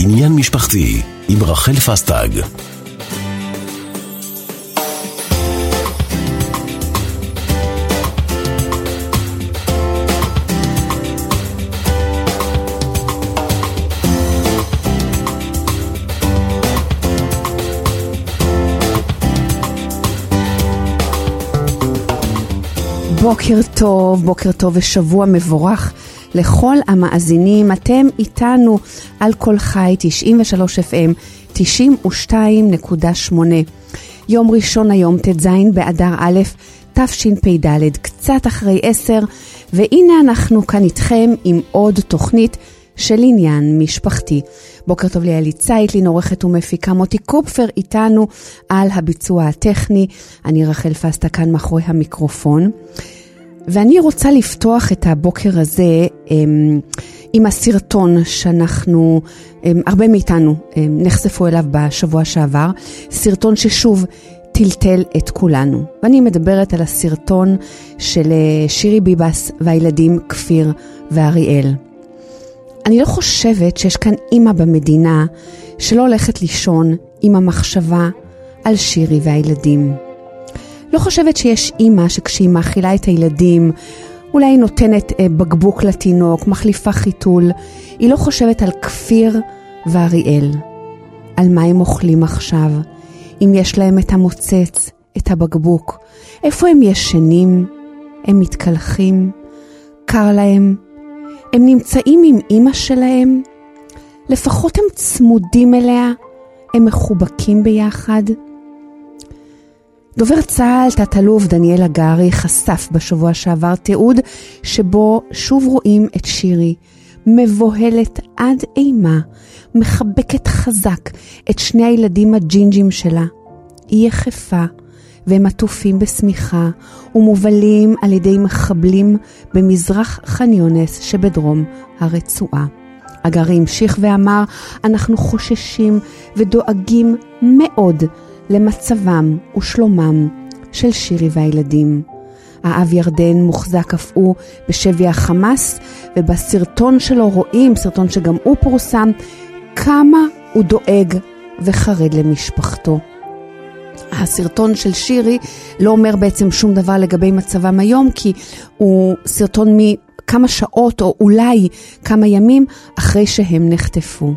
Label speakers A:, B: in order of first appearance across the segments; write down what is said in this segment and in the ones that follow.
A: עניין משפחתי עם רחל פסטג.
B: בוקר טוב ושבוע מבורך לכל המאזינים. אתם איתנו על כל חי 93 FM 92.8. יום ראשון היום ט"ז באדר א' תשפ"ד, קצת אחרי 10, והנה אנחנו כאן איתכם עם עוד תוכנית של עניין משפחתי. בוקר טוב ליאלי צייטלין, עורכת ומפיקה, מוטי קופפר איתנו על הביצוע הטכני. אני רחל פסטה כאן מאחורי המיקרופון. ואני רוצה לפתוח את הבוקר הזה עם הסרטון שאנחנו, הרבה מאיתנו נחשפו אליו בשבוע שעבר, סרטון ששוב טלטל את כולנו. ואני מדברת על הסרטון של שירי ביבס והילדים כפיר ואריאל. אני לא חושבת שיש כאן אימא במדינה שלא הולכת לישון עם המחשבה על שירי והילדים. לא חושבת שיש אימא שכשהיא מאכילה את הילדים, אולי היא נותנת בקבוק לתינוק, מחליפה חיתול, היא לא חושבת על כפיר ואריאל. על מה הם אוכלים עכשיו, אם יש להם את המוצץ, את הבקבוק, איפה הם ישנים, הם מתקלחים, קר להם, הם נמצאים עם אימא שלהם, לפחות הם צמודים אליה, הם מחובקים ביחד. דובר צה"ל תת-אלוף דניאל הגרי חשף בשבוע שעבר תיעוד שבו שוב רואים את שירי מבוהלת עד אימה, מחבקת חזק את שני הילדים הג'ינג'ים שלה. היא יחפה והם עטופים בשמיכה ומובלים על ידי מחבלים במזרח ח'אן יונס שבדרום הרצועה. הגרי המשיך ואמר, אנחנו חוששים ודואגים מאוד למצבם ושלומם של שירי והילדים. האב ירדן מוחזק אף הוא בשבי החמאס, ובסרטון שלו רואים, סרטון שגם הוא פורסם, כמה הוא דואג וחרד למשפחתו. הסרטון של שירי לא אומר בעצם שום דבר לגבי מצבם היום, כי הוא סרטון מכמה שעות או אולי כמה ימים אחרי שהם נחטפו.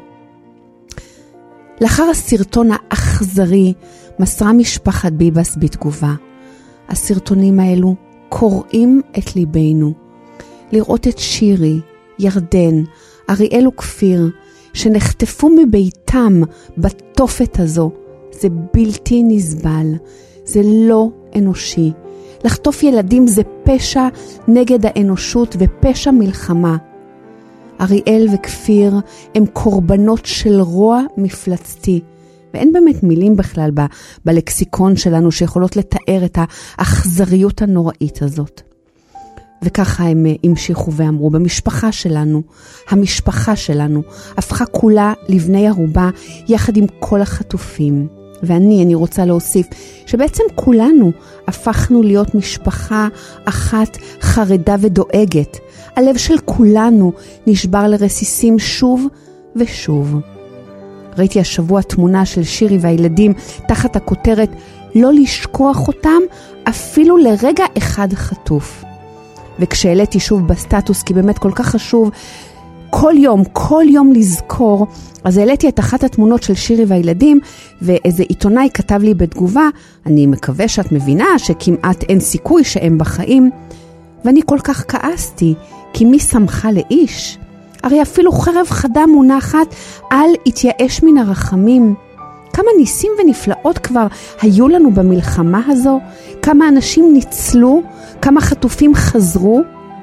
B: לאחר הסרטון האכזרי מסרה משפחת ביבס בתגובה. הסרטונים האלו קוראים את ליבנו. לראות את שירי, ירדן, אריאל וכפיר שנחטפו מביתם בתופת הזו, זה בלתי נסבל, זה לא אנושי. לחטוף ילדים זה פשע נגד האנושות ופשע מלחמה. אריאל וכפיר הם קורבנות של רוע מפלצתי, ואין באמת מילים בכלל בלקסיקון שלנו שיכולות לתאר את האכזריות הנוראית הזאת. וככה הם המשיכו ואמרו, המשפחה שלנו הפכה כולה לבני ערובה יחד עם כל החטופים. ואני רוצה להוסיף שבעצם כולנו הפכנו להיות משפחה אחת חרדה ודואגת. הלב של כולנו נשבר לרסיסים שוב ושוב. ראיתי השבוע תמונה של שירי והילדים תחת הכותרת לא לשכוח אותם אפילו לרגע אחד חטוף. וכשהעליתי שוב בסטטוס, כי באמת כל כך חשוב כל יום לזכור, אז העליתי את אחת התמונות של שירי והילדים, ואיזה עיתונאי כתב לי בתגובה, אני מקווה שאת מבינה שכמעט אין סיכוי שהם בחיים. ואני כל כך כעסתי, כי מי שמחה לאיש? הרי אפילו חרב חדה מונחת, אל יתייאש מן הרחמים. כמה ניסים ונפלאות כבר היו לנו במלחמה הזו, כמה אנשים ניצלו, כמה חטופים חזרו,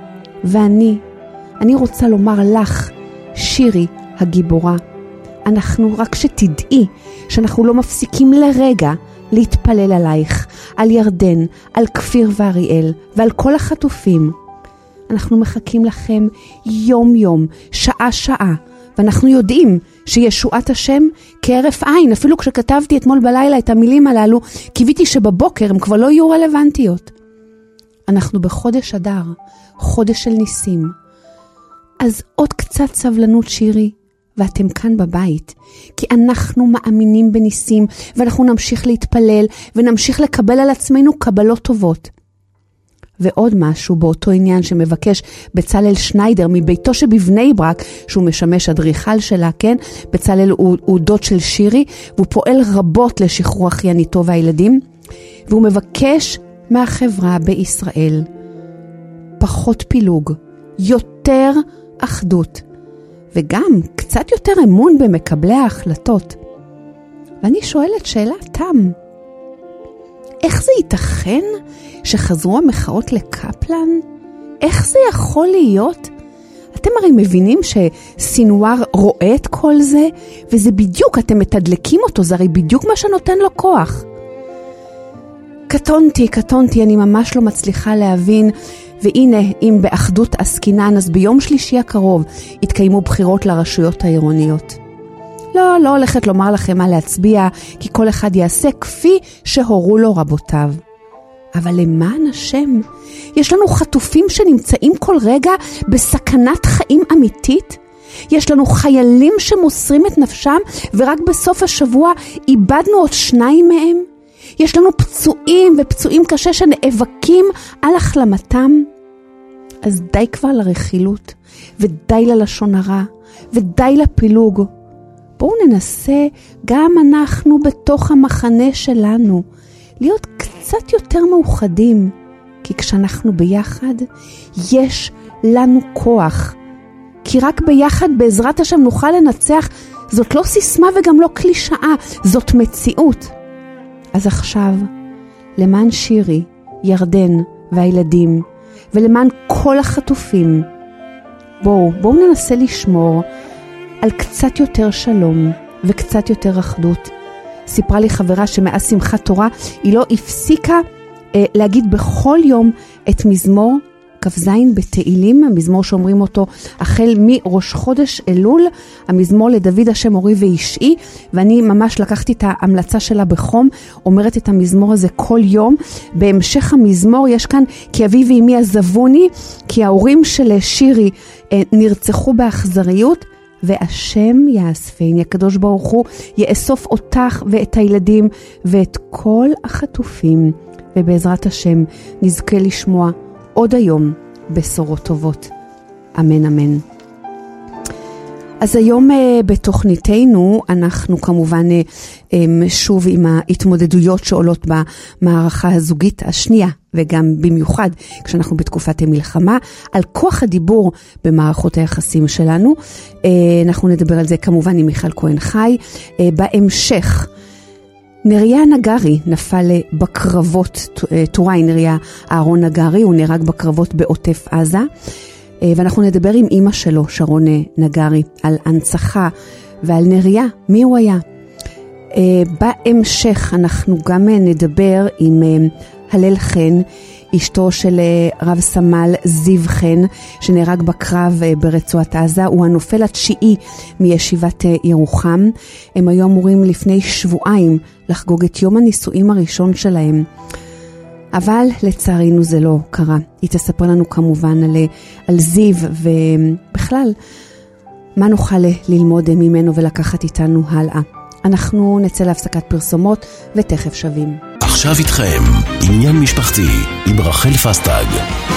B: ואני רוצה לומר לך, שירי הגיבורה, אנחנו רק שתדעי שאנחנו לא מפסיקים לרגע להתפלל עלייך, על ירדן, על כפיר ואריאל ועל כל החטופים. אנחנו מחכים לכם יום, שעה, ואנחנו יודעים שישועת השם כהרף עין. אפילו כשכתבתי אתמול בלילה את המילים הללו, קיוויתי שבבוקר הם כבר לא יהיו רלוונטיות. אנחנו בחודש אדר, חודש של ניסים. אז עוד קצת סבלנות שירי, ואתם כאן בבית, כי אנחנו מאמינים בניסים, ואנחנו נמשיך להתפלל, ונמשיך לקבל על עצמנו קבלות טובות. ועוד משהו באותו עניין שמבקש בצלאל שניידר מביתו שבבני ברק, שהוא משמש אדריכל שלה, כן? בצלאל הוא דוד של שירי, והוא פועל רבות לשחרור אחייניתו והילדים, והוא מבקש מהחברה בישראל פחות פילוג, יותר אחדות, וגם קצת יותר אמון במקבלי ההחלטות. ואני שואלת שאלה תם, איך זה ייתכן שחזרו המחאות לקפלן? איך זה יכול להיות? אתם הרי מבינים שסינואר רואה את כל זה, וזה בדיוק, אתם מתדלקים אותו, זה הרי בדיוק מה שנותן לו כוח. קטונתי, אני ממש לא מצליחה להבין, והנה, אם באחדות עסקינן, אז ביום שלישי הקרוב יתקיימו בחירות לרשויות העירוניות. לא הולכת לומר לכם מה להצביע, כי כל אחד יעשה כפי שהורו לו רבותיו. אבל למען השם, יש לנו חטופים שנמצאים כל רגע בסכנת חיים אמיתית. יש לנו חיילים שמוסרים את נפשם, ורק בסוף השבוע איבדנו עוד 2 מהם. יש לנו פצועים ופצועים קשה שנאבקים על החלמתם. אז די כבר לרכילות, ודי ללשון הרע, ודי לפילוג. בואו ננסה גם אנחנו בתוך המחנה שלנו להיות קצת יותר מאוחדים, כי כשאנחנו ביחד יש לנו כוח, כי רק ביחד בעזרת השם נוכל לנצח. זאת לא סיסמה וגם לא קלישאה, זאת מציאות. אז עכשיו, למען שירי, ירדן והילדים, ולמען כל החטופים, בואו ננסה לשמור על קצת יותר שלום וקצת יותר אחדות. סיפרה לי חברה שמאז שמחת תורה היא לא הפסיקה להגיד בכל יום את מזמור כ"ז בתהילים, המזמור שאומרים אותו החל מראש חודש אלול, המזמור לדוד השם אורי ואישי, ואני ממש לקחתי את ההמלצה שלה בחום, אומרת את המזמור הזה כל יום. בהמשך המזמור יש כאן כי אבי ואמי עזבוני, כי ההורים של שירי נרצחו באכזריות, והשם יאספני, הקדוש ברוך הוא יאסוף אותך ואת הילדים ואת כל החטופים, ובעזרת השם נזכה לשמוע עוד היום בשורות טובות. אמן אמן. אז היום בתוכניתנו אנחנו כמובן שוב עם ההתמודדויות שעולות במערכה הזוגית השנייה, וגם במיוחד כשאנחנו בתקופת המלחמה, על כוח הדיבור במערכות היחסים שלנו. אנחנו נדבר על זה כמובן עם מיכל כהן חי. בהמשך, נריה נגרי נפל בקרבות, טוראי נריה אהרון נגרי, הוא נהרג בקרבות בעוטף עזה, ואנחנו נדבר עם אמא שלו, שרון נגרי, על הנצחה ועל נריה, מי הוא היה. בהמשך אנחנו גם נדבר עם הלל חן, אשתו של רב סמל זיו חן, שנהרג בקרב ברצועת עזה, הוא הנופל התשיעי מישיבת ירוחם. הם היו אמורים לפני שבועיים לחגוג את יום הנישואים הראשון שלהם, אבל לצערנו זה לא קרה. היא תספר לנו כמובן על זיו, ובכלל מה נוכל ללמוד ממנו ולקחת איתנו הלאה. אנחנו נצא להפסקת פרסומות ותכף שווים.
A: עכשיו איתכם עניין משפחתי עם רחל פסטג.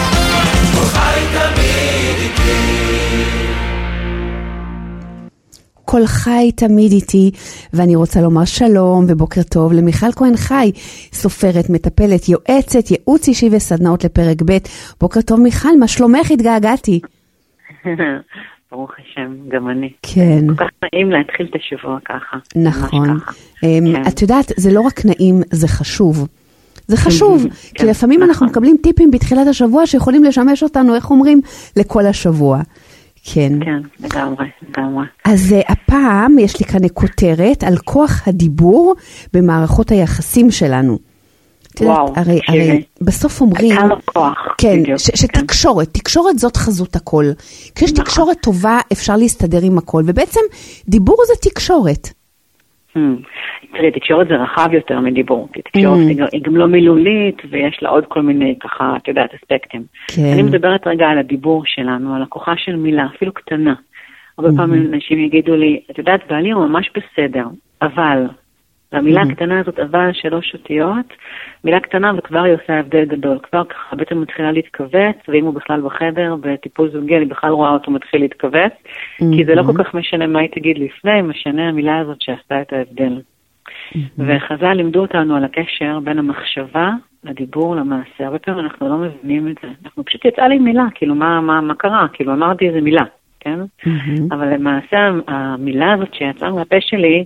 B: כל חי תמיד איתי, ואני רוצה לומר שלום ובוקר טוב למיכל כהן חי, סופרת, מטפלת, יועצת, ייעוץ אישי וסדנאות לפרק ב'. בוקר טוב מיכל, מה שלומך? התגעגעתי.
C: ברוך השם, גם אני.
B: כן.
C: כל כך נעים להתחיל את השבוע ככה.
B: נכון. את יודעת, זה לא רק נעים, זה חשוב. זה חשוב, כי לפעמים אנחנו מקבלים טיפים בתחילת השבוע שיכולים לשמש אותנו, איך אומרים, לכל השבוע. כן.
C: כן, לגמרי.
B: אז הפעם יש לי כאן כותרת על כוח הדיבור במערכות היחסים שלנו.
C: וואו,
B: הרי בסוף אומרים,
C: כמה כוח.
B: כן, תקשורת זאת חזות הכל. כשיש תקשורת טובה אפשר להסתדר עם הכל, ובעצם דיבור זה תקשורת.
C: תראי, תקשורת זה רחב יותר מדיבור, כי תקשורת היא גם לא מילולית, ויש לה עוד כל מיני ככה, את יודעת, אספקטים. אני מדברת רגע על הדיבור שלנו, על הכוחה של מילה, אפילו קטנה. הרבה פעמים אנשים יגידו לי, את יודעת, בעלי הוא ממש בסדר, אבל, והמילה הקטנה הזאת, אבל 3 אותיות, מילה קטנה וכבר היא עושה הבדל גדול, כבר ככה בעצם מתחילה להתכווץ, ואם הוא בכלל בחדר, בטיפול זוגי, אני בכלל רואה אותו מתחיל להתכווץ, כי זה לא כל כך משנה מה היא תגיד לפני, משנה המילה הזאת שעשתה את ההבדל. וחז"ל לימדו אותנו על הקשר בין המחשבה לדיבור, למעשה. הרבה פעמים אנחנו לא מבינים את זה. אנחנו פשוט יצאה לי מילה, כאילו מה קרה? כאילו אמרתי איזה מילה, כן? אבל למעשה המילה הזאת שיצאה מהפה שלי...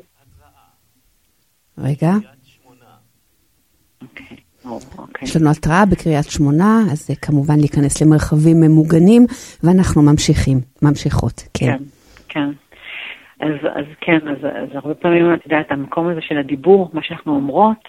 B: רגע.
C: אוקיי.
B: יש לנו התראה בקריית שמונה, אז זה כמובן להיכנס למרחבים ממוגנים, ואנחנו ממשיכות. כן.
C: כן. אז הרבה פעמים, את יודעת, המקום הזה של הדיבור, מה שאנחנו אומרות,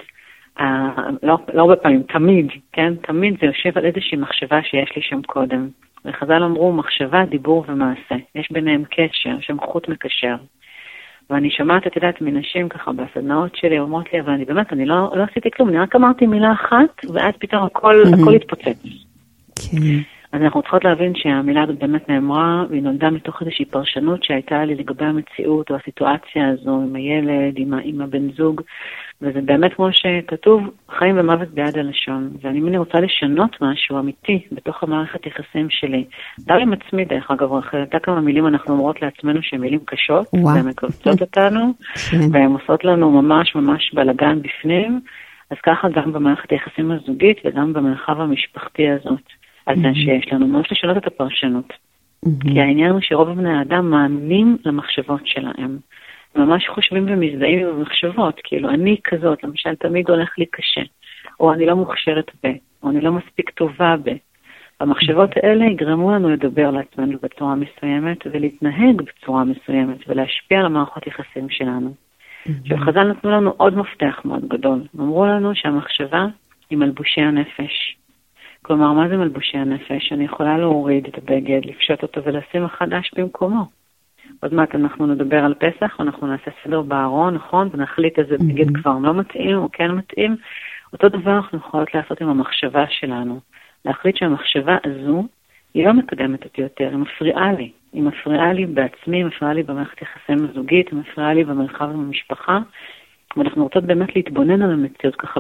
C: לא הרבה פעמים, תמיד, כן? תמיד זה יושב על איזושהי מחשבה שיש לי שם קודם. וחז"ל אמרו, מחשבה, דיבור ומעשה. יש ביניהם קשר, שם חוט מקשר. ואני שומעת, את יודעת, מנשים ככה בסדנאות שלי, אומרות לי, אבל אני לא עשיתי כלום, אני רק אמרתי מילה אחת, ואז פתאום הכל התפוצץ.
B: כן.
C: אז אנחנו צריכות להבין שהמילה הזאת באמת נאמרה, והיא נולדה מתוך איזושהי פרשנות שהייתה לי לגבי המציאות או הסיטואציה הזו, עם הילד, עם הבן זוג, וזה באמת כמו שכתוב, חיים ומוות ביד הלשון. ואני רוצה לשנות משהו אמיתי בתוך המערכת יחסים שלי. גם עם עצמי, דרך אגב, הייתה כמה מילים אנחנו אומרות לעצמנו שהן מילים קשות, והן מקבצות אותנו, והן עושות לנו ממש ממש בלגן בפנים, אז ככה גם במערכת היחסים הזוגית וגם במרחב המשפחתי הזאת. אז זה שיש לנו ממש לשנות את הפרשנות. כי העניין הוא שרוב בני האדם מאמינים למחשבות שלהם. ממש חושבים ומזדהים עם המחשבות, כאילו אני כזאת, למשל תמיד הולך לי קשה, או אני לא מוכשרת או אני לא מספיק טובה המחשבות האלה יגרמו לנו לדבר לעצמנו בצורה מסוימת, ולהתנהג בצורה מסוימת, ולהשפיע על המערכות יחסים שלנו. חז"ל נתנו לנו עוד מפתח מאוד גדול. אמרו לנו שהמחשבה היא מלבושי הנפש. כלומר, מה זה מלבושי הנפש? אני יכולה להוריד את הבגד, לפשוט אותו ולשים החדש במקומו. עוד מעט אנחנו נדבר על פסח, אנחנו נעשה סדר בארון, נכון? ונחליט איזה בגד כבר לא מתאים או כן מתאים. אותו דבר אנחנו יכולות לעשות עם המחשבה שלנו. להחליט שהמחשבה הזו היא לא מקדמת אותי יותר, היא מפריעה לי. היא מפריעה לי בעצמי, היא מפריעה לי במערכת יחסים זוגית, היא מפריעה לי במרחב עם המשפחה. ואנחנו רוצות באמת להתבונן על המציאות ככה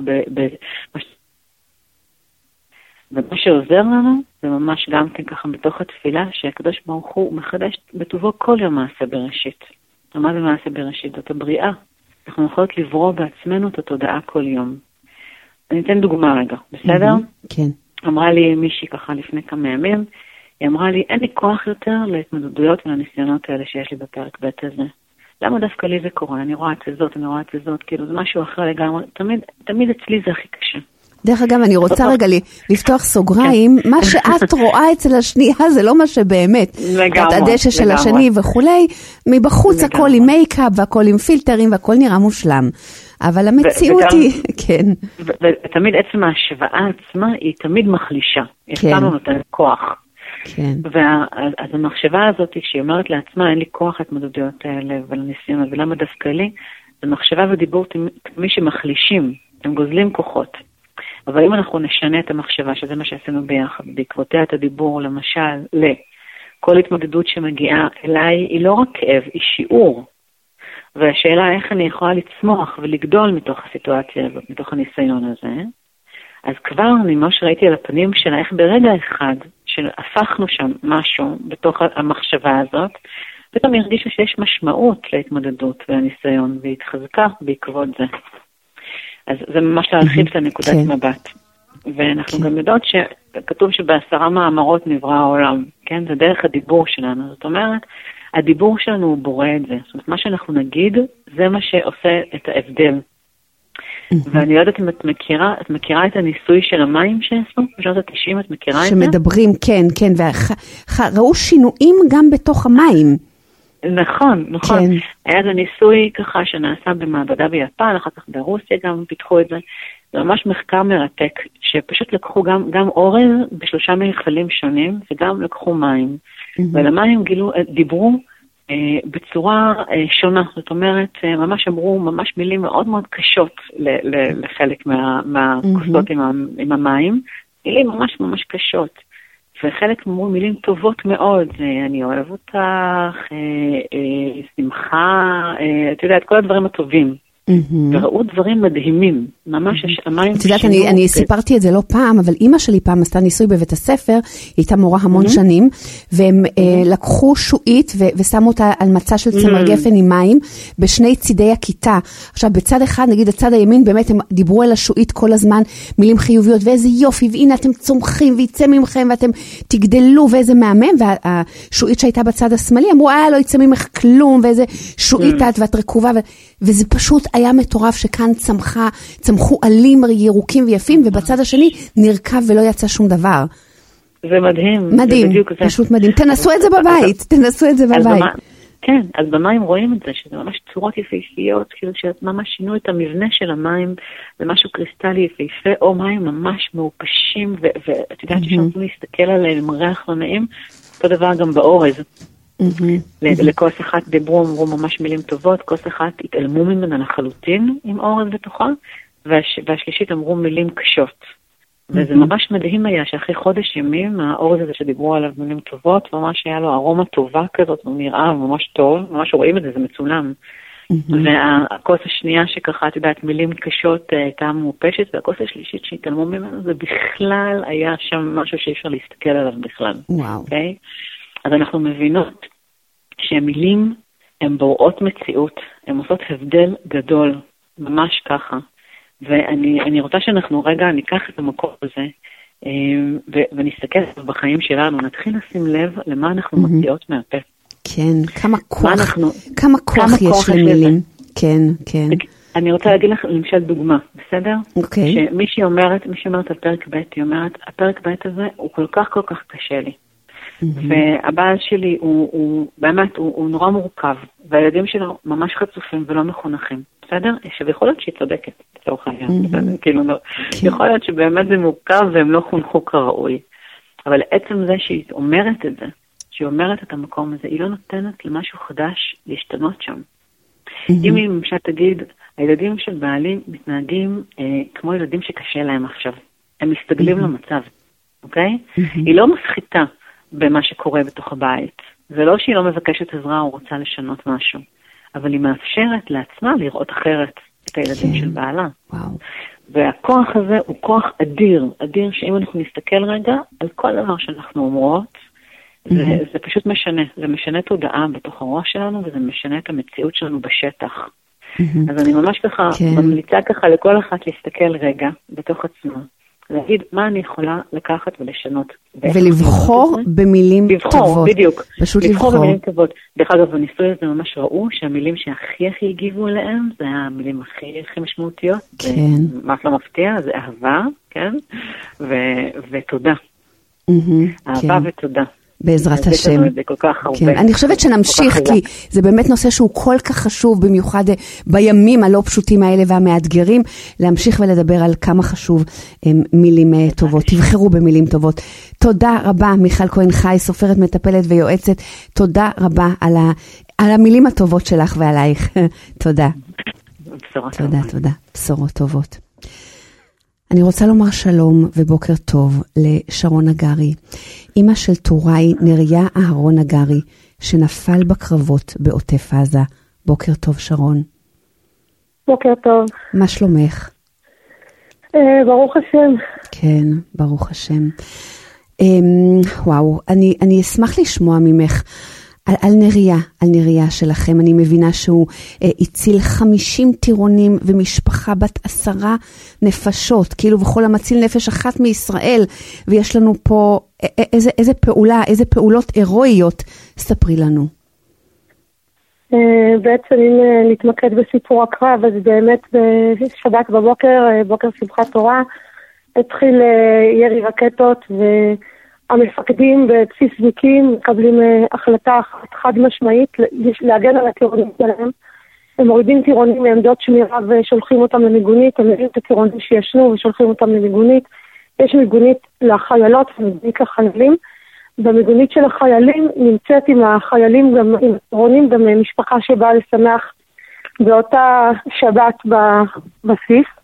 C: ומה שעוזר לנו, זה ממש גם כן ככה בתוך התפילה, שהקדוש ברוך הוא מחדש בטובו כל יום מעשה בראשית. ומה זה מעשה בראשית? זאת הבריאה. אנחנו יכולות לברוא בעצמנו את התודעה כל יום. אני אתן דוגמה רגע, בסדר?
B: כן.
C: אמרה לי מישהי ככה לפני כמה ימים, היא אמרה לי, אין לי כוח יותר להתמודדויות ולניסיונות האלה שיש לי בפרק ב' הזה. למה דווקא לי זה קורה? אני רואה את זאת, אני רואה את זאת, כאילו זה משהו אחר לגמרי. תמיד אצלי זה הכי קשה.
B: דרך אגב, אני רוצה רגע לפתוח סוגריים, מה שאת רואה אצל השנייה זה לא מה שבאמת.
C: לגמרי.
B: את הדשא של השני וכולי, מבחוץ הכל עם מייקאפ והכל עם פילטרים והכל נראה מושלם. אבל המציאות היא, כן.
C: ותמיד עצם ההשוואה עצמה היא תמיד מחלישה. היא לנו נותנת כוח.
B: כן.
C: אז המחשבה הזאת, כשהיא אומרת לעצמה, אין לי כוח להתמודדויות האלה ולניסיונות, ולמה דווקא לי, זה מחשבה ודיבור מי שמחלישים, הם גוזלים כוחות. אבל אם אנחנו נשנה את המחשבה, שזה מה שעשינו ביחד, בעקבותיה את הדיבור, למשל, כל התמודדות שמגיעה אליי, היא לא רק כאב, היא שיעור. והשאלה איך אני יכולה לצמוח ולגדול מתוך הסיטואציה הזאת, מתוך הניסיון הזה. אז כבר אני ממש ראיתי על הפנים שלה, איך ברגע אחד, שהפכנו שם משהו בתוך המחשבה הזאת, פתאום הרגישו שיש משמעות להתמודדות והניסיון, והתחזקה בעקבות זה. אז זה ממש להרחיב את הנקודת מבט. ואנחנו גם יודעות שכתוב שב10 מאמרות נברא העולם, כן? זה דרך הדיבור שלנו. זאת אומרת, הדיבור שלנו הוא בורא את זה. זאת אומרת, מה שאנחנו נגיד, זה מה שעושה את ההבדל. ואני לא יודעת אם את מכירה את הניסוי של המים שעשו? בשנות ה-90 את מכירה את זה?
B: שמדברים, כן, כן, וראו שינויים גם בתוך המים.
C: נכון.
B: כן.
C: היה זה ניסוי ככה שנעשה במעבדה ביפן, אחר כך ברוסיה גם פיתחו את זה. זה ממש מחקר מרתק, שפשוט לקחו גם אורז ב3 מכלים שונים, וגם לקחו מים. ולמים דיברו בצורה שונה, זאת אומרת, ממש אמרו ממש מילים מאוד מאוד קשות לחלק מהכוסות עם המים, מילים ממש ממש קשות. וחלק אמרו מילים טובות מאוד, אני אוהב אותך, שמחה, את יודעת, כל הדברים הטובים. וראו דברים מדהימים, ממש המים...
B: את יודעת, אני סיפרתי את זה לא פעם, אבל אמא שלי פעם עשתה ניסוי בבית הספר, היא הייתה מורה המון שנים, והם לקחו שועית ושמו אותה על מצע של צמר גפן עם מים, בשני צידי הכיתה. עכשיו, בצד אחד, נגיד, הצד הימין, באמת הם דיברו על השועית כל הזמן, מילים חיוביות, ואיזה יופי, והנה אתם צומחים, ויצא ממכם, ואתם תגדלו, ואיזה מהמם, והשועית שהייתה בצד השמאלי, אמרו, לא יצא ממך כלום, ואיזה שועית ואת רקובה, וזה פשוט היה מטורף שכאן צמחו עלים ירוקים ויפים, ובצד השני נרכב ולא יצא שום דבר.
C: זה מדהים.
B: מדהים, פשוט מדהים. תנסו את זה בבית, תנסו את זה בבית.
C: כן, אז במים רואים את זה, שזה ממש צורות יפהפיות, כאילו שממש שינו את המבנה של המים, זה משהו קריסטלי יפהפה, או מים ממש מעופשים, ואת יודעת שאנחנו להסתכל עליהם עם ריח לא נעים, אותו דבר גם באורז. לכוס אחת דיברו, אמרו ממש מילים טובות, כוס אחת התעלמו ממנה לחלוטין עם אורז בתוכה, והשלישית אמרו מילים קשות. וזה ממש מדהים היה שאחרי חודש ימים, האורז הזה שדיברו עליו מילים טובות, ממש היה לו ארומה טובה כזאת, הוא נראה ממש טוב, ממש רואים את זה, זה מצולם. והכוס השנייה שככה, את יודעת, מילים קשות הייתה מעופשת, והכוס השלישית שהתעלמו ממנו, זה בכלל היה שם משהו שאי אפשר להסתכל עליו בכלל.
B: וואו.
C: אז אנחנו מבינות שהמילים הן בוראות מציאות, הן עושות הבדל גדול, ממש ככה. ואני רוצה שאנחנו רגע ניקח את המקום הזה, ונסתכל בחיים שלנו, נתחיל לשים לב למה אנחנו מוציאות מהפה.
B: כן, כמה כוח יש למילים. כן, כן.
C: אני רוצה להגיד לך למשל דוגמה, בסדר?
B: אוקיי.
C: שמישהי אומרת על פרק ב', היא אומרת, הפרק ב' הזה הוא כל כך קשה לי. והבעל שלי הוא באמת, הוא נורא מורכב, והילדים שלו ממש חצופים ולא מחונכים, בסדר? שיכול להיות שהיא צודקת, לצורך העניין, יכול להיות שבאמת זה מורכב והם לא חונכו כראוי, אבל עצם זה שהיא אומרת את זה, שהיא אומרת את המקום הזה, היא לא נותנת למשהו חדש להשתנות שם. אם היא למשל תגיד, הילדים של בעלי מתנהגים כמו ילדים שקשה להם עכשיו, הם מסתגלים למצב, אוקיי? היא לא מפחיתה במה שקורה בתוך הבית. זה לא שהיא לא מבקשת עזרה או רוצה לשנות משהו, אבל היא מאפשרת לעצמה לראות אחרת את הילדים של בעלה. והכוח הזה הוא כוח אדיר, אדיר שאם אנחנו נסתכל רגע על כל דבר שאנחנו אומרות, זה פשוט משנה, זה משנה תודעה בתוך הראש שלנו, וזה משנה את המציאות שלנו בשטח. אז אני ממש ככה ממליצה ככה לכל אחת להסתכל רגע בתוך עצמה, להגיד מה אני יכולה לקחת ולשנות.
B: ולבחור במילים טובות.
C: בדיוק.
B: פשוט
C: לבחור במילים טובות. דרך אגב, בניסוי הזה ממש ראו שהמילים שהכי הגיבו עליהם, זה המילים הכי משמעותיות.
B: כן.
C: מה לא מפתיע, זה אהבה, כן? ותודה. אהבה ותודה.
B: בעזרת השם.
C: כן.
B: אני חושבת שנמשיך, כי זה באמת נושא שהוא כל כך חשוב, במיוחד בימים הלא פשוטים האלה והמאתגרים, להמשיך ולדבר על כמה חשוב מילים טובות. תבחרו במילים טובות. תודה רבה, מיכל כהן חי, סופרת, מטפלת ויועצת. תודה רבה על המילים הטובות שלך ועלייך. תודה. תודה. בשורות טובות. אני רוצה לומר שלום ובוקר טוב לשרון אגרי, אמא של טוראי נריה אהרון אגרי, שנפל בקרבות בעוטף עזה. בוקר טוב שרון.
D: בוקר טוב.
B: מה שלומך?
D: ברוך השם.
B: כן, ברוך השם. וואו, אני אשמח לשמוע ממך על נריה שלכם. אני מבינה שהוא הציל 50 טירונים ומשפחה בת 10 נפשות, כאילו וכל המציל נפש אחת מישראל, ויש לנו פה איזה פעולות הירואיות. ספרי לנו.
D: בעצם אם נתמקד בסיפור הקרב, אז באמת בשבת בבוקר, בוקר שמחת תורה, התחיל ירי רקטות המפקדים בבסיס זיקים מקבלים החלטה חד משמעית להגן על הטירונים שלהם. הם מורידים טירונים מעמדות שמירה ושולחים אותם למיגונית, הם מביאים את הטירונים שישנו ושולחים אותם למיגונית. יש מיגונית לחיילות ומיגונית לחיילים. במיגונית של החיילים נמצאת עם החיילים, עם הטירונים, גם משפחה שבאה לשמח באותה שבת בבסיס.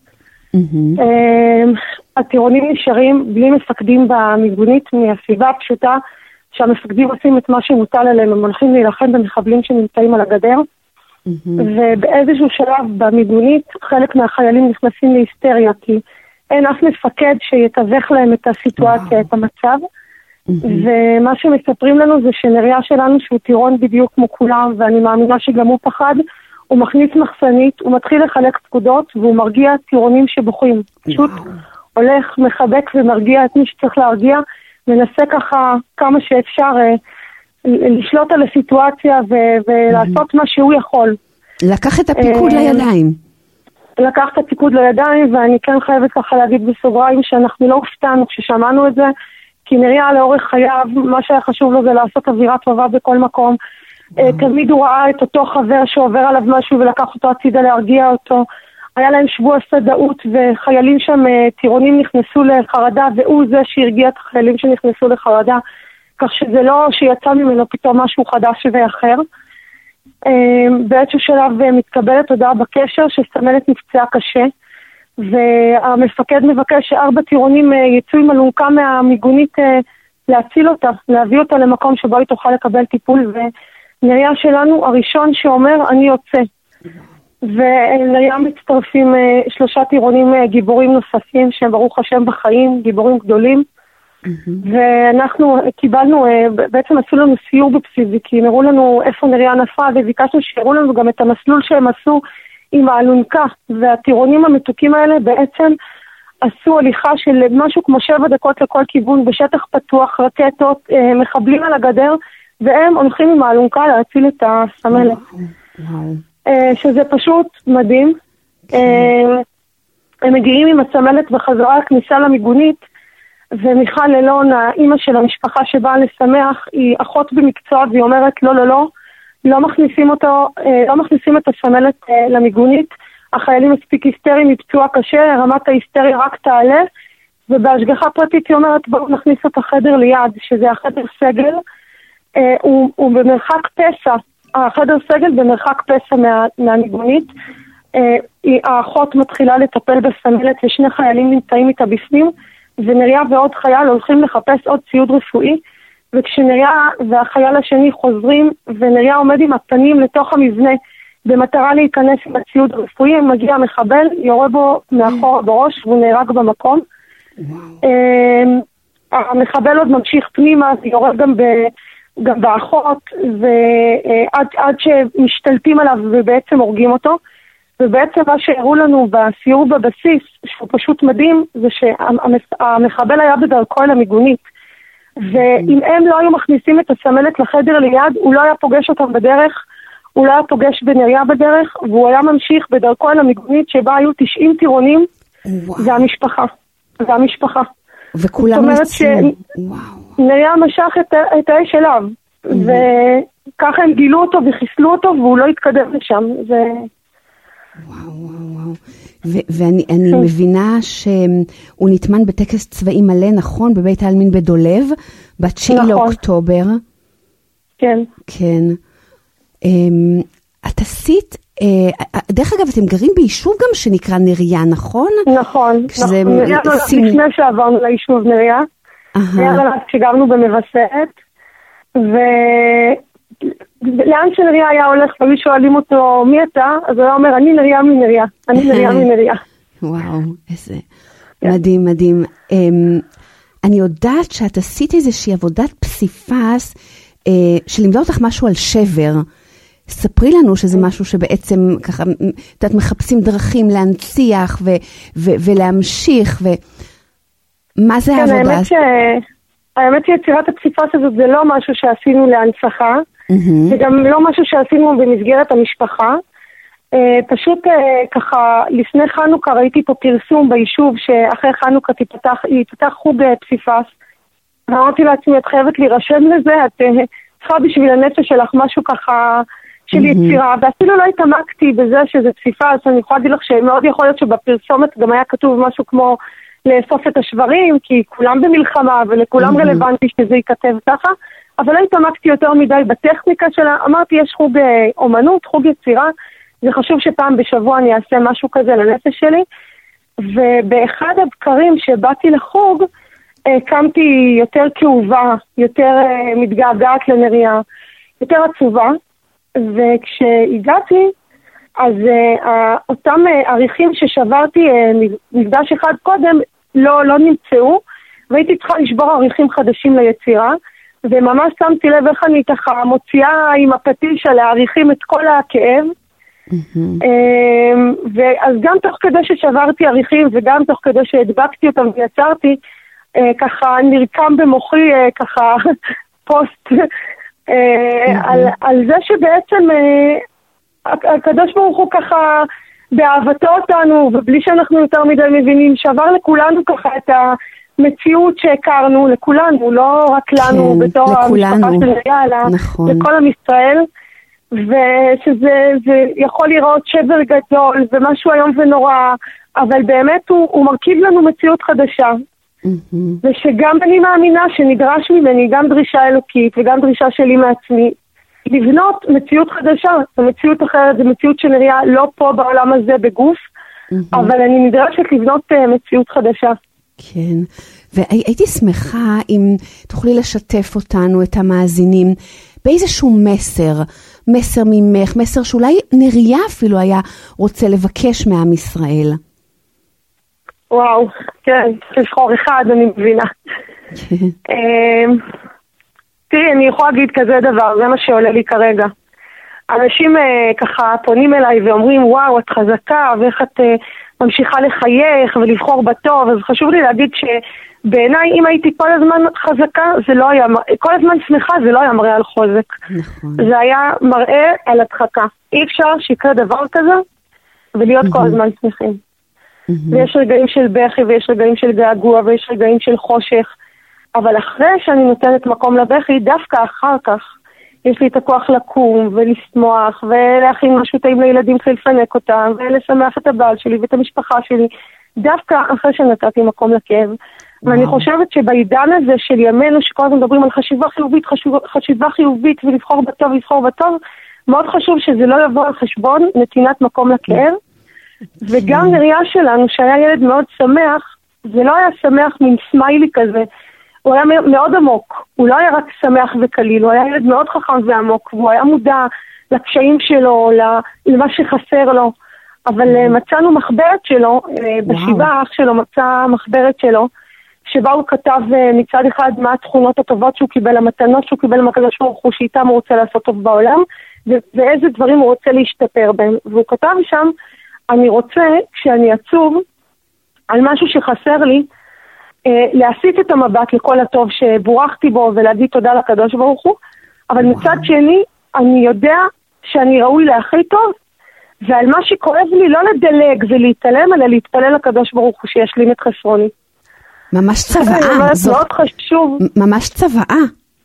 D: הטירונים נשארים בלי מפקדים במיגונית מהסיבה הפשוטה שהמפקדים עושים את מה שמוטל עליהם, הם הולכים להילחם במחבלים שנמצאים על הגדר, ובאיזשהו שלב במיגונית חלק מהחיילים נכנסים להיסטריה, כי אין אף מפקד שיתווך להם את הסיטואציה, את המצב, ומה שמספרים לנו זה שנריה שלנו שהוא טירון בדיוק כמו כולם, ואני מאמינה שגם הוא פחד, הוא מכניס מחסנית, הוא מתחיל לחלק פקודות, והוא מרגיע טירונים שבוכים. פשוט הולך, מחבק ומרגיע את מי שצריך להרגיע, מנסה ככה כמה שאפשר לשלוט על הסיטואציה ולעשות מה שהוא יכול.
B: לקח את הפיקוד לידיים.
D: לקח את הפיקוד לידיים, ואני כן חייבת ככה להגיד בסוגריים שאנחנו לא הופתענו כששמענו את זה, כי נריה לאורך חייו, מה שהיה חשוב לו זה לעשות אווירה טובה בכל מקום. תמיד הוא ראה את אותו חבר שעובר עליו משהו ולקח אותו הצידה להרגיע אותו. היה להם שבוע סדאות וחיילים שם, טירונים נכנסו לחרדה, והוא זה שהרגיע את החיילים שנכנסו לחרדה, כך שזה לא שיצא ממנו פתאום משהו חדש ואחר. באיזשהו שלב מתקבלת הודעה בקשר שסמלת נפצעה קשה, והמפקד מבקש ש4 טירונים יצאו עם אלונקה מהמיגונית להציל אותה, להביא אותה למקום שבו היא תוכל לקבל טיפול, ונריה שלנו הראשון שאומר אני יוצא. ולים מצטרפים 3 טירונים גיבורים נוספים שהם ברוך השם בחיים, גיבורים גדולים, ואנחנו קיבלנו, בעצם עשו לנו סיור בפסיזיקי, נראו לנו איפה נריה נפל, וביקשנו שיראו לנו גם את המסלול שהם עשו עם האלונקה, והטירונים המתוקים האלה בעצם עשו הליכה של משהו כמו 7 דקות לכל כיוון, בשטח פתוח, רקטות, מחבלים על הגדר, והם הולכים עם האלונקה להציל את הסמלת. שזה פשוט מדהים. הם מגיעים עם הסמלת בחזרה הכניסה למיגונית, ומיכל אלון, האמא של המשפחה שבאה לשמח, היא אחות במקצוע, והיא אומרת לא מכניסים אותו, לא מכניסים את הסמלת למיגונית, החיילים מספיק היסטריים מפצוע קשה, רמת ההיסטריה רק תעלה, ובהשגחה פרטית היא אומרת בואו נכניס את החדר ליד, שזה החדר סגל, הוא במרחק פסע, החדר סגל במרחק פסע מהמיגונית, האחות מתחילה לטפל בסמלת ושני חיילים נמצאים איתה בפנים, ונריה ועוד חייל הולכים לחפש עוד ציוד רפואי, וכשנריה והחייל השני חוזרים, ונריה עומד עם הפנים לתוך המבנה, במטרה להיכנס עם הציוד הרפואי, מגיע המחבל, יורה בו מאחור בראש, והוא נהרג במקום. המחבל עוד ממשיך פנימה, ויורה גם באחות, ועד שמשתלטים עליו ובעצם הורגים אותו. ובעצם מה שהראו לנו בסיור בבסיס, שהוא פשוט מדהים, זה שהמחבל היה בדרכו אל המיגונית. ואם הם לא היו מכניסים את הסמלת לחדר ליד, הוא לא היה פוגש אותם בדרך, הוא לא היה פוגש בנריה בדרך, והוא היה ממשיך בדרכו אל המיגונית שבה היו 90 טירונים, זה המשפחה.
B: וכולם
D: מצאים. נריה משך את האש אליו, וככה הם גילו אותו וחיסלו אותו, והוא לא התקדם לשם.
B: וואו. ואני מבינה שהוא נטמן בטקס צבאי מלא, נכון? בבית העלמין בדולב, ב9 לאוקטובר.
D: כן.
B: כן. את עשית, דרך אגב, אתם גרים ביישוב גם שנקרא נריה, נכון?
D: נכון. נריה לפני שעברנו ליישוב נריה. כשגרנו במבשרת, לאן שנריה היה הולך, ומי שואלים אותו מי אתה, אז הוא היה אומר, אני נריה מנריה.
B: וואו, איזה מדהים. אני יודעת שאת עשית איזושהי עבודת פסיפס, שלימדה אותך משהו על שבר. ספרי לנו שזה משהו שבעצם ככה, את מחפשים דרכים להנציח ולהמשיך, ומה זה העבודה?
D: האמת שיצירת הפסיפס הזאת זה לא משהו שעשינו להנצחה, זה גם לא משהו שעשינו במסגרת המשפחה. פשוט ככה, לפני חנוכה ראיתי פה פרסום ביישוב שאחרי חנוכה יפתח חוג פסיפס. ואמרתי לעצמי, את חייבת להירשם לזה, את צריכה בשביל הנפש שלך משהו ככה של יצירה, ואפילו לא התעמקתי בזה שזה פסיפס. אני יכולה להגיד לך שמאוד יכול להיות שבפרסומת גם היה כתוב משהו כמו לאסוף את השברים, כי כולם במלחמה ולכולם רלוונטי שזה ייכתב ככה, אבל לא התעמקתי יותר מדי בטכניקה שלה. אמרתי, יש חוג אומנות, חוג יצירה, זה חשוב שפעם בשבוע אני אעשה משהו כזה לנפש שלי, ובאחד הבקרים שבאתי לחוג, קמתי יותר כאובה, יותר מתגעגעת לנריה, יותר עצובה, וכשהגעתי, אז אותם עריכים ששברתי מפגש אחד קודם לא נמצאו, והייתי צריכה לשבור עריכים חדשים ליצירה, וממש שמתי לב איך אני ככה מוציאה עם הפטיש על העריכים את כל הכאב, ואז גם תוך כדי ששברתי עריכים וגם תוך כדי שהדבקתי אותם ויצרתי, ככה נרקם במוחי ככה פוסט על זה שבעצם הקדוש ברוך הוא ככה באהבתו אותנו, ובלי שאנחנו יותר מדי מבינים, שבר לכולנו ככה את המציאות שהכרנו, לכולנו, לא רק לנו בתור המשפחה של נריה, אלא לכל עם ישראל, ושזה יכול לראות שבר גדול ומשהו היום ונורא, אבל באמת הוא מרכיב לנו מציאות חדשה. ושגם אני מאמינה שנדרש ממני גם דרישה אלוקית וגם דרישה שלי מעצמי לבנות מציאות חדשה. המציאות אחרת זה מציאות שנראה לא פה בעולם הזה בגוף, אבל אני נדרשת לבנות מציאות חדשה.
B: כן, והייתי שמחה אם תוכלי לשתף אותנו, את המאזינים, באיזשהו מסר ממך, מסר שאולי נריה אפילו היה רוצה לבקש מעם ישראל.
D: וואו, כן, לבחור אחד, אני מבינה. תראי, אני יכולה להגיד כזה דבר, זה מה שעולה לי כרגע. אנשים ככה פונים אליי ואומרים, וואו, את חזקה, ואיך את ממשיכה לחייך ולבחור בטוב, אז חשוב לי להגיד שבעיניי, אם הייתי כל הזמן חזקה, זה לא היה, כל הזמן שמחה, זה לא היה מראה על חוזק. נכון. זה היה מראה על הדחקה. אי אפשר שיקרה דבר כזה, ולהיות כל הזמן שמחים. ויש רגעים של בכי, ויש רגעים של געגוע, ויש רגעים של חושך, אבל אחרי שאני נותנת מקום לבכי, דווקא אחר כך, יש לי את הכוח לקום ולשמוח, ולהכין משהו טעים לילדים ולפנק אותם, ולשמח את הבעל שלי ואת המשפחה שלי, דווקא אחרי שנתתי מקום לכאב. ואני חושבת שבעידן הזה של ימינו, שכל הזמן מדברים על חשיבה חיובית, ולבחור בטוב, מאוד חשוב שזה לא יבוא על חשבון נתינת מקום לכאב, וגם נריה שלנו, שהיה ילד מאוד שמח, זה לא היה שמח מן סמיילי כזה, הוא היה מאוד עמוק, הוא לא היה רק שמח וקליל, הוא היה ילד מאוד חכם ועמוק, והוא היה מודע לקשיים שלו, למה שחסר לו, אבל מצאנו מחברת שלו, בשבעה אח שלו מצא מחברת שלו, שבה הוא כתב מצד אחד מה התכונות הטובות שהוא קיבל, המתנות שהוא קיבל מהקדוש ברוך הוא, שאיתם הוא רוצה לעשות טוב בעולם, ואיזה דברים הוא רוצה להשתפר בהם, והוא כתב שם, אני רוצה, כשאני עצוב, על משהו שחסר לי, להסיט את המבט לכל הטוב שבורחתי בו, ולהגיד תודה לקדוש ברוך הוא, אבל מצד שני, אני יודע שאני ראוי להכי טוב, ועל מה שכואב לי לא לדלג ולהתעלם, אלא להתפלל לקדוש ברוך הוא שישלים את חסרוני.
B: ממש צבאה.
D: זה מאוד חשוב.
B: ממש צבאה.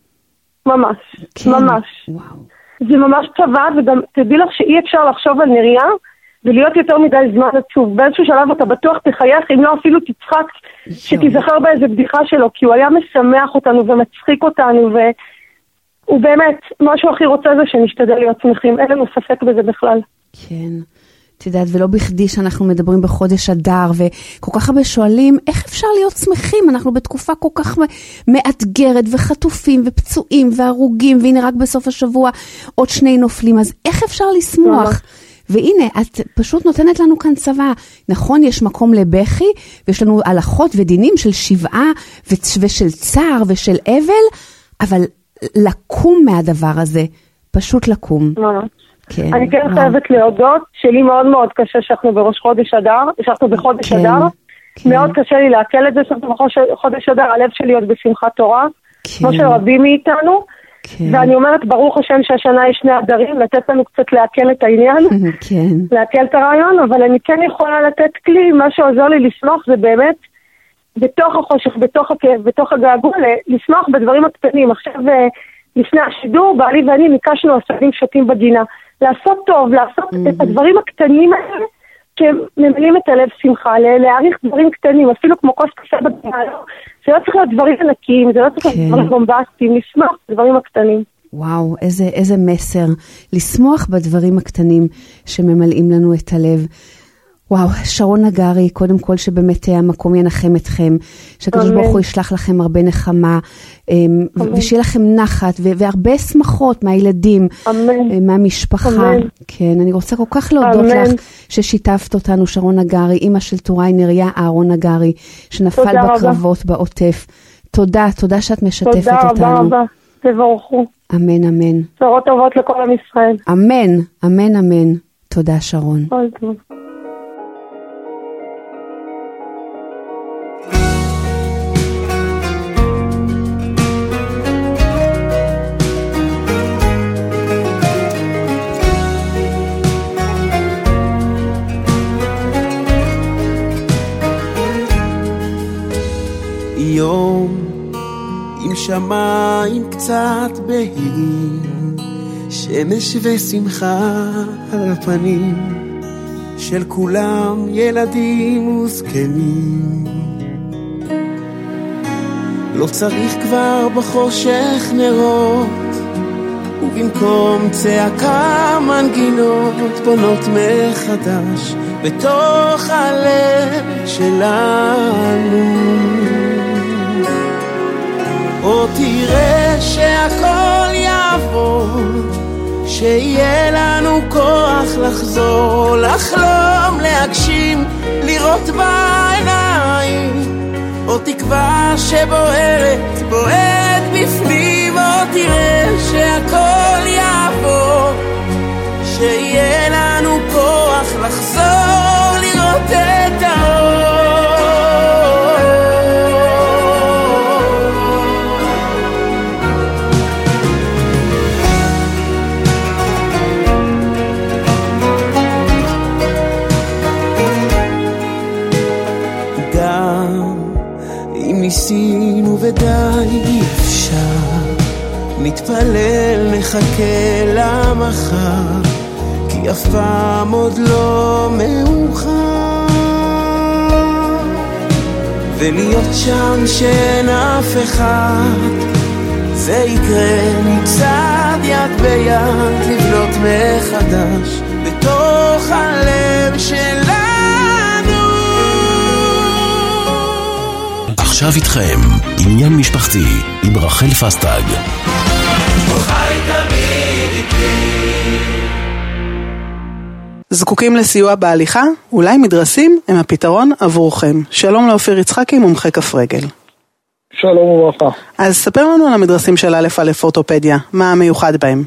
D: ממש, כן. ממש. וואו. זה ממש צבאה, וגם תדעי לך שאי אפשר לחשוב על נריה, ולהיות יותר מדי זמן עצוב. באיזשהו שלב אתה בטוח תחייך, אם לא אפילו תצחק, שתיזכר באיזה בדיחה שלו, כי הוא היה משמח אותנו ומצחיק אותנו, והוא באמת, משהו הכי רוצה זה שנשתדל להיות שמחים. אין לנו ספק בזה בכלל.
B: כן. תדעת, ולא בכדי שאנחנו מדברים בחודש אדר, וכל כך הרבה שואלים, איך אפשר להיות שמחים? אנחנו בתקופה כל כך מאתגרת, וחטופים, ופצועים, והרוגים, והנה רק בסוף השבוע עוד 2 נופלים, אז איך אפשר לשמוח? והנה, את פשוט נותנת לנו כאן צבא. נכון, יש מקום לבכי, ויש לנו הלכות ודינים של שבעה, ושל צער, ושל אבל, אבל לקום מהדבר הזה, פשוט לקום.
D: כן, אני כן חייבת להודות שלי מאוד מאוד קשה שאנחנו בראש חודש אדר, שאנחנו בחודש אדר, מאוד קשה לי להקל את זה שאנחנו בחודש אדר, הלב שלי עוד בשמחת תורה, כמו של רבים מאיתנו, ואני אומרת ברוך השם שהשנה יש 2 אדרים, לתת לנו קצת להקל את העניין, להקל את הרעיון, אבל אני כן יכולה לתת כלי, מה שעוזר לי לשמוח זה באמת בתוך החושך, בתוך הכאב, בתוך הגעגוע, לשמוח בדברים הקטנים. עכשיו לפני השידור, בעלי ואני ניקשנו עשבים שותים בגינה. לעשות טוב, לעשות את הדברים הקטנים האלה, שממלאים את הלב שמחה, להעריך דברים קטנים, אפילו כמו כוס קפה בגינה, זה לא צריך להיות דברים ענקיים, זה לא צריך להיות דברים בומבסטיים, לשמוח בדברים הקטנים.
B: וואו, איזה מסר, לשמוח בדברים הקטנים שממלאים לנו את הלב. וואו, שרון נגרי, קודם כל שבאמת המקום ינחם אתכם, שהקדוש ברוך הוא ישלח לכם הרבה נחמה, ושיהיה לכם נחת, והרבה שמחות מהילדים, מהמשפחה. כן, אני רוצה כל כך להודות לך ששיתפת אותנו, שרון נגרי, אמא של טוראי נריה אהרון נגרי, שנפל בקרבות בעוטף. תודה, תודה שאת משתפת אותנו.
D: תודה רבה, תבורכו.
B: אמן, אמן.
D: בשורות טובות לכל עם ישראל.
B: אמן, אמן, אמן. תודה, שרון.
D: כל טוב.
E: יום עם שמיים קצת בהירים, שמש ושמחה על הפנים של כולם, ילדים וזקנים. לא צריך כבר בחושך נרות, ובמקום צעקה מנגינות בונות מחדש בתוך הלב שלנו. או תראה שהכל יעבור, שיהיה לנו כוח לחזור, לחלום, להגשים, לראות בעיניים, או תקווה שבוערת, בוערת בפנים. או תראה שהכל יעבור, שיהיה לנו כוח לחזור, לראות את האור. ניסינו ודי אפשר, נתפלל נחכה למחר, כי אף פעם עוד לא מאוחר, ולהיות שם שאין אף אחד, זה יקרה, נצעד יד ביד, לבנות מחדש בתוך הלב שלנו.
A: עכשיו איתכם, עניין משפחתי, עם רחל פסטג.
F: זקוקים לסיוע בהליכה? אולי מדרסים הם הפתרון עבורכם. שלום לאופיר יצחקי, מומחה כף רגל.
G: שלום וברכה.
F: אז ספר לנו על המדרסים של א' אורתופדיה, מה המיוחד בהם?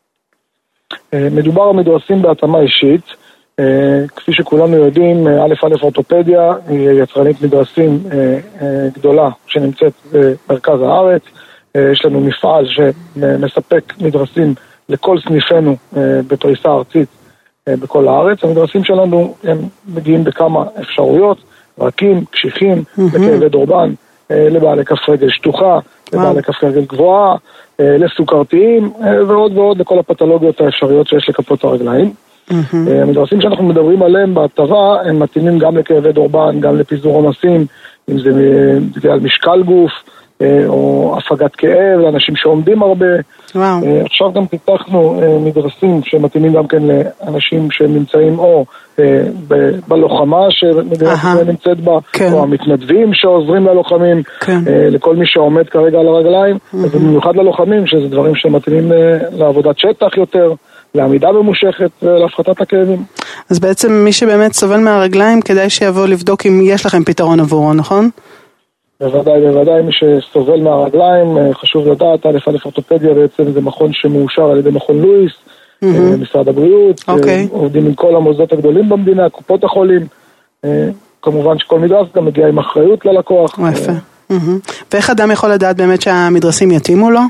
G: מדובר על מדרסים בהתאמה אישית. כפי שכולנו יודעים, א' אורתופדיה היא יצרנית מדרסים גדולה שנמצאת במרכז הארץ. יש לנו מפעל שמספק מדרסים לכל סניפינו בפריסה ארצית בכל הארץ. המדרסים שלנו הם מגיעים בכמה אפשרויות, רכים, קשיחים, לכאבי דורבן, לבעלי כף רגל שטוחה, לבעלי כף רגל גבוהה, לסוכרתיים ועוד ועוד לכל הפתולוגיות האפשריות שיש לכפות הרגליים. המדרסים שאנחנו מדברים עליהם בהטבה הם מתאימים גם לכאבי דורבן, גם לפיזור עומסים, אם זה בגלל משקל גוף או הפגת כאב לאנשים שעומדים הרבה. עכשיו גם פיתחנו מדרסים שמתאימים גם כן לאנשים שנמצאים או בלוחמה שמדינת ישראל נמצאת בה, או המתנדבים שעוזרים ללוחמים, לכל מי שעומד כרגע על הרגליים, ובמיוחד ללוחמים שזה דברים שמתאימים לעבודת שטח יותר, לעמידה ממושכת ולהפחתת הכאבים.
F: אז בעצם מי שבאמת סובל מהרגליים כדאי שיבוא לבדוק אם יש לכם פתרון עבורו, נכון?
G: בוודאי, מי שסובל מהרגליים, חשוב לדעת, א' אורתופדיה בעצם זה מכון שמאושר על ידי מכון לואיס, משרד הבריאות, עובדים עם כל המוסדות הגדולים במדינה, קופות החולים, כמובן שכל מדרס גם מגיע עם אחריות ללקוח.
F: יפה. ואיך אדם יכול לדעת באמת שהמדרסים יתאימו לו?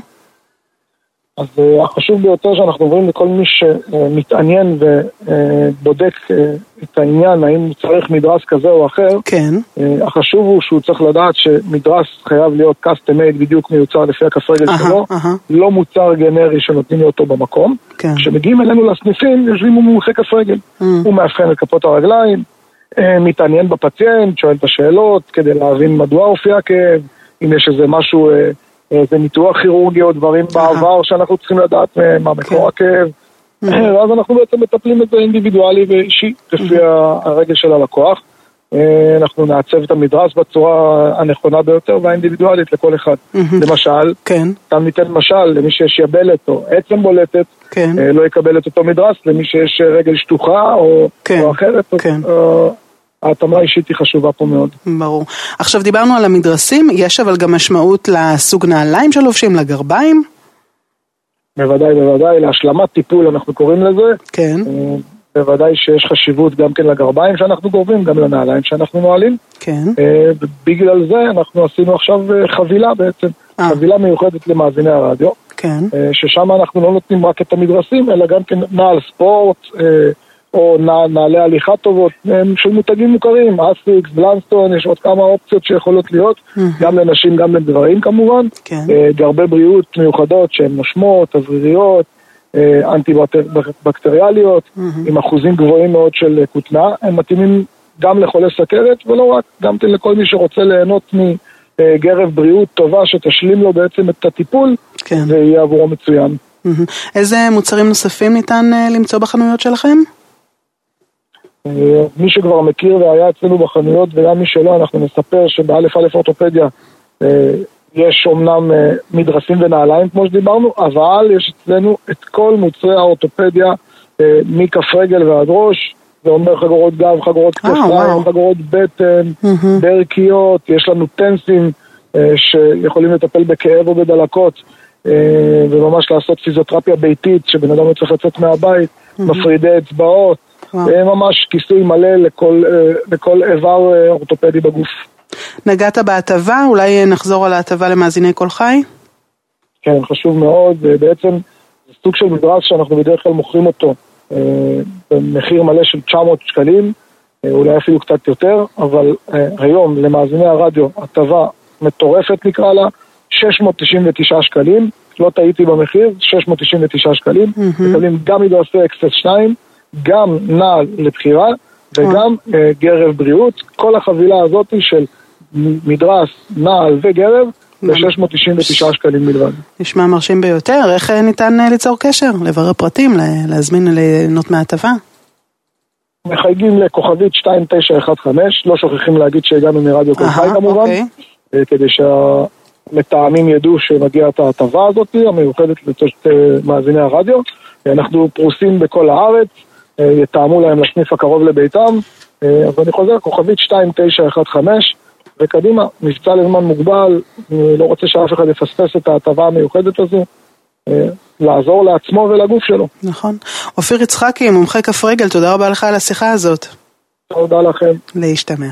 G: אז החשוב ביותר שאנחנו עוברים לכל מי שמתעניין ובודק את העניין, האם צריך מדרס כזה או אחר.
F: כן.
G: החשוב הוא שהוא צריך לדעת שמדרס חייב להיות custom made, בדיוק מיוצר לפי הכף רגל שלו, לא מוצר גנרי שנותנים לי אותו במקום. כשמגיעים אלינו לסניפים, יושבים מומחה כף רגל. הוא מאבחן את כפות הרגליים, מתעניין בפציינט, שואל את השאלות כדי להבין מדוע הופיע הכאב, אם יש איזה משהו... זה ניתוח כירורגי או דברים בעבר שאנחנו צריכים לדעת מה מקור הכאב, ואז אנחנו בעצם מטפלים את זה אינדיבידואלי ואישי, לפי הרגל של הלקוח. אנחנו נעצב את המדרס בצורה הנכונה ביותר והאינדיבידואלית לכל אחד. למשל, גם ניתן משל למי שיש יבלת או עצם בולטת, לא יקבל את אותו מדרס, למי שיש רגל שטוחה או אחרת. ההתאמה האישית היא חשובה פה מאוד.
F: ברור. עכשיו דיברנו על המדרסים, יש אבל גם משמעות לסוג נעליים שלובשים, לגרביים?
G: בוודאי, להשלמת טיפול אנחנו קוראים לזה. כן. בוודאי שיש חשיבות גם כן לגרביים שאנחנו גורבים, גם לנעליים שאנחנו נועלים. כן. בגלל זה אנחנו עשינו עכשיו חבילה בעצם, חבילה מיוחדת למאזיני הרדיו. כן. ששם אנחנו לא נותנים רק את המדרסים, אלא גם כן נעל ספורט, או נעלי הליכה טובות, של מותגים מוכרים, אסיקס, בלנסטון, יש עוד כמה אופציות שיכולות להיות, גם לנשים, גם לגברים כמובן, גרבי בריאות מיוחדות שהן נושמות, אווריריות, אנטי-בקטריאליות, עם אחוזים גבוהים מאוד של כותנה, הם מתאימים גם לחולי סכרת, ולא רק, גם לכל מי שרוצה ליהנות מגרב בריאות טובה, שתשלים לו בעצם את הטיפול, ויהיה עבורו מצוין.
F: איזה מוצרים נוספים ניתן למצוא בחנויות שלכם?
G: מי שכבר מכיר והיה אצלנו בחנויות וגם מי שלא, אנחנו נספר שבאלף א' אורתופדיה יש אומנם מדרסים ונעליים כמו שדיברנו, אבל יש אצלנו את כל מוצרי האורתופדיה מכף רגל ועד ראש, זה אומר חגורות גב, חגורות כתפיים, חגורות בטן, ברכיות, יש לנו טנסים שיכולים לטפל בכאב או בדלקות וממש לעשות פיזיותרפיה ביתית שבן אדם לא צריך לצאת מהבית, מפרידי אצבעות, ממש כיסוי מלא לכל איבר אורתופדי בגוף.
F: נגעת בהטבה, אולי נחזור על ההטבה למאזיני כל חי?
G: כן, חשוב מאוד, בעצם זה סוג של מדרס שאנחנו בדרך כלל מוכרים אותו במחיר מלא של 900 שקלים, אולי אפילו קצת יותר, אבל היום למאזיני הרדיו הטבה מטורפת נקרא לה, 699 שקלים, לא טעיתי במחיר, 699 שקלים, מקבלים גם מדרסי אקסס 2, גם נעל לבחירה וגם גרב בריאות, כל החבילה הזאת של מדרס, נעל וגרב ב-699 שקלים בלבד.
F: נשמע מרשים ביותר, איך ניתן ליצור קשר, לברר פרטים, להזמין ליהנות מההטבה?
G: מחייגים לכוכבית 2915, לא שוכחים להגיד שהגענו מרדיו כל חי כמובן, כדי שהמתאמים ידעו שמגיע את ההטבה הזאת, המיוחדת לצוות מאזיני הרדיו, אנחנו פרוסים בכל הארץ, יתאמו להם לסניף הקרוב לביתם, אז אני חוזר, כוכבית 2915, וקדימה, מבצע לזמן מוגבל, לא רוצה שאף אחד יפספס את ההטבה המיוחדת הזו, לעזור לעצמו ולגוף שלו.
F: נכון. אופיר יצחקי, מומחה כף רגל, תודה רבה לך על השיחה הזאת.
G: תודה לכם.
F: להשתמע.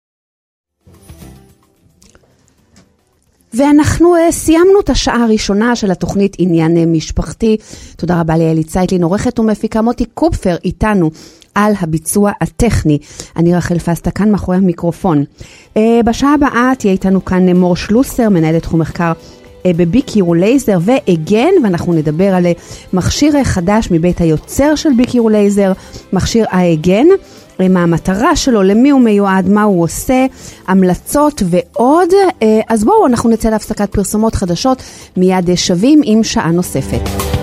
B: ואנחנו סיימנו את השעה הראשונה של התוכנית עניין משפחתי. תודה רבה לאלי צייטלין, עורכת ומפיקה מוטי קופפר איתנו על הביצוע הטכני. אני רחל פסטה כאן מאחורי המיקרופון. בשעה הבאה תהיה איתנו כאן מור שלוסר, מנהלת תחום מחקר בביקיור לייזר ואגן, ואנחנו נדבר על מכשיר חדש מבית היוצר של ביקיור לייזר, מכשיר האגן. מה המטרה שלו, למי הוא מיועד, מה הוא עושה, המלצות ועוד. אז בואו אנחנו נצא להפסקת פרסומות חדשות, מיד שווים עם שעה נוספת.